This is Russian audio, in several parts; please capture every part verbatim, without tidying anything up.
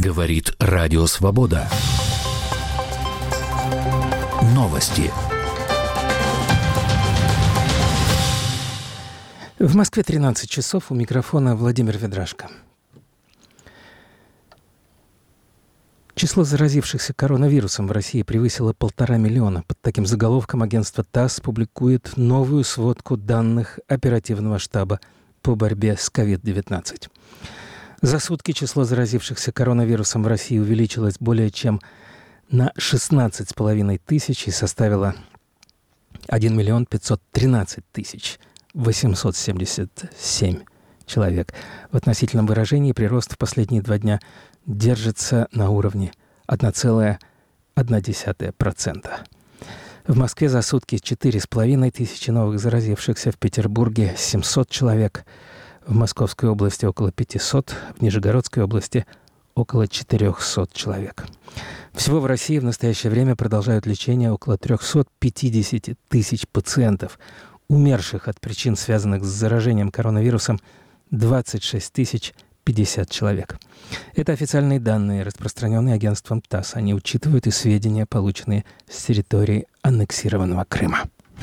Говорит Радио Свобода. Новости. В Москве тринадцать часов, у микрофона Владимир Ведрашко. Число заразившихся коронавирусом в России превысило полтора миллиона. Под таким заголовком агентство ТАСС публикует новую сводку данных оперативного штаба по борьбе с ковид девятнадцать. За сутки число заразившихся коронавирусом в России увеличилось более чем на шестнадцать с половиной тысяч и составило один миллион пятьсот тринадцать тысяч восемьсот семьдесят семь человек. В относительном выражении прирост в последние два дня держится на уровне одна целая одна десятая процента. В Москве за сутки четыре с половиной тысячи новых заразившихся, в Петербурге семьсот человек, в Московской области около пятисот, в Нижегородской области около четырехсот человек. Всего в России в настоящее время продолжают лечение около триста пятьдесят тысяч пациентов. Умерших от причин, связанных с заражением коронавирусом, двадцать шесть тысяч пятьдесят человек. Это официальные данные, распространенные агентством ТАСС. Они учитывают и сведения, полученные с территории аннексированного Крыма.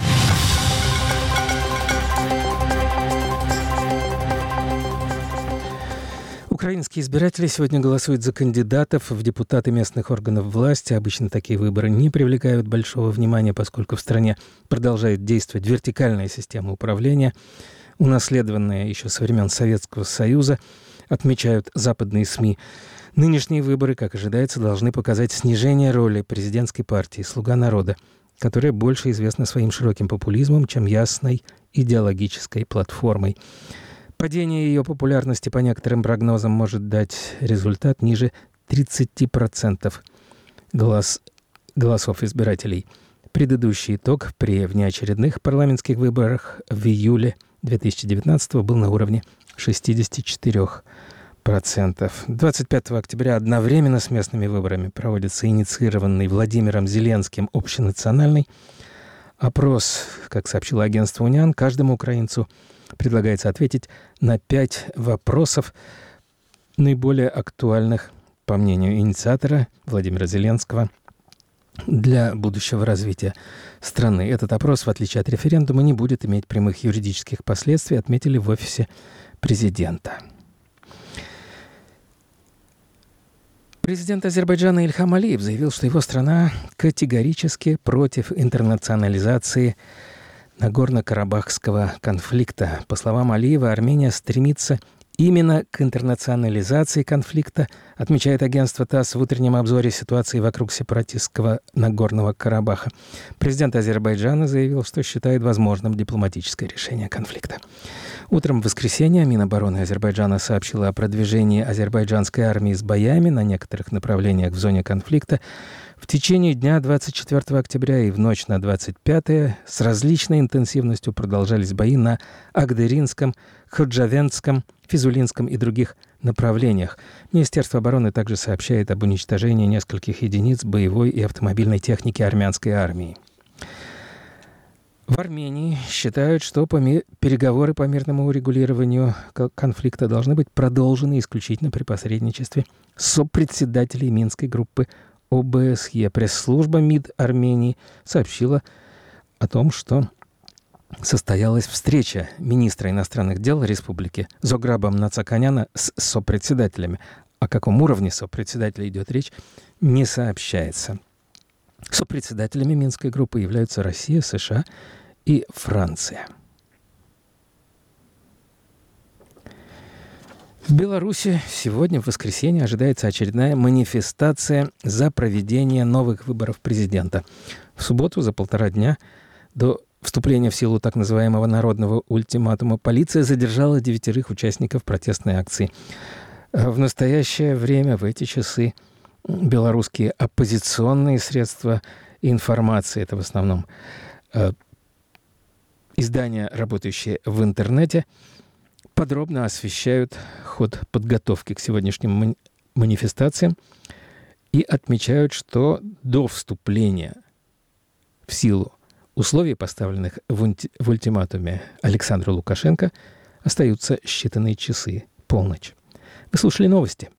Украинские избиратели сегодня голосуют за кандидатов в депутаты местных органов власти. Обычно такие выборы не привлекают большого внимания, поскольку в стране продолжает действовать вертикальная система управления, унаследованная еще со времен Советского Союза, отмечают западные СМИ. Нынешние выборы, как ожидается, должны показать снижение роли президентской партии «Слуга народа», которая больше известна своим широким популизмом, чем ясной идеологической платформой. Падение ее популярности по некоторым прогнозам может дать результат ниже тридцати процентов голос, голосов избирателей. Предыдущий итог при внеочередных парламентских выборах в июле две тысячи девятнадцатого был на уровне шестидесяти четырёх процентов. двадцать пятого октября одновременно с местными выборами проводится инициированный Владимиром Зеленским общенациональный опрос. Как сообщило агентство «Униан», каждому украинцу предлагается ответить на пять вопросов, наиболее актуальных, по мнению инициатора Владимира Зеленского, для будущего развития страны. Этот опрос, в отличие от референдума, не будет иметь прямых юридических последствий, отметили в офисе президента. Президент Азербайджана Ильхам Алиев заявил, что его страна категорически против интернационализации Нагорно-Карабахского конфликта. По словам Алиева, Армения стремится именно к интернационализации конфликта, отмечает агентство ТАСС в утреннем обзоре ситуации вокруг сепаратистского Нагорного Карабаха. Президент Азербайджана заявил, что считает возможным дипломатическое решение конфликта. Утром в воскресенье Минобороны Азербайджана сообщила о продвижении азербайджанской армии с боями на некоторых направлениях в зоне конфликта. В течение дня двадцать четвёртого октября и в ночь на двадцать пятое с различной интенсивностью продолжались бои на Агдеринском, Ходжавендском, Физулинском и других направлениях. Министерство обороны также сообщает об уничтожении нескольких единиц боевой и автомобильной техники армянской армии. В Армении считают, что переговоры по мирному урегулированию конфликта должны быть продолжены исключительно при посредничестве сопредседателей Минской группы О Бэ Эс Е. Пресс-служба МИД Армении сообщила о том, что состоялась встреча министра иностранных дел республики Зограба Нацаканяна с сопредседателями. О каком уровне сопредседателя идет речь, не сообщается. Сопредседателями Минской группы являются Россия, США и Франция. В Беларуси сегодня, в воскресенье, ожидается очередная манифестация за проведение новых выборов президента. В субботу, за полтора дня до вступления в силу так называемого народного ультиматума, полиция задержала девятерых участников протестной акции. В настоящее время, в эти часы, белорусские оппозиционные средства информации, это в основном э, издания, работающие в интернете, подробно освещают ход подготовки к сегодняшним манифестациям и отмечают, что до вступления в силу условий, поставленных в ультиматуме Александру Лукашенко, остаются считанные часы, полночь. Вы слушали новости.